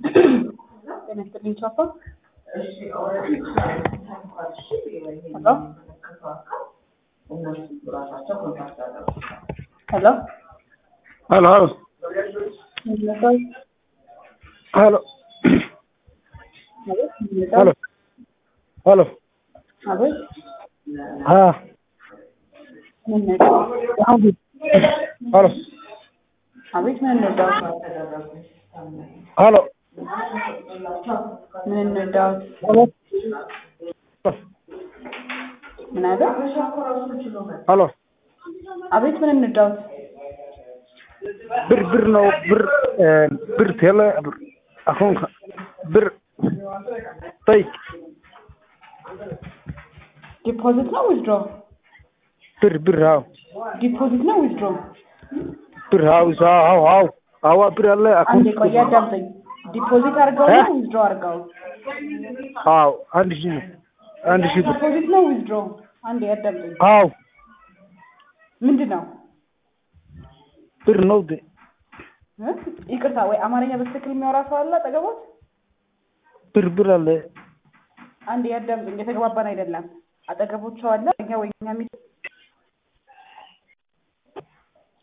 ጤናስጥልኝ ቻፓ ሄሎ Hello. Hello. Hello. Hello. አቤት ምን ነው? Hello. አቤት ምን ነው? Hello. ምን ነው? Hello. ምን አለ? Hello. አቤት ምን ነው? Bir no bir tele akon bir tay ዲፖዚት ነው ዊዝድሮ? bir how ዲፖዚት ነው ዊዝድሮ? bir how bir አለ akon አንዴ ቆይ አዳምጠኝ። ዲፖዚት አድርገው ነው ዊዝድሮ አድርገው? how አንድ ሺህ ዲፖዚት ነው ዊዝድሮ? አንዴ አዳምጠኝ። how ምንድነው? bir ነው ይቅርታ ወይ አማርኛ በትክክል የሚያወራ ሰው አለ አጠገቦት? bir አለ አንዴ አዳምጠኝ። የተግባባን አይደለም። አጠገቦቹ አለ እኛ ወይ እኛ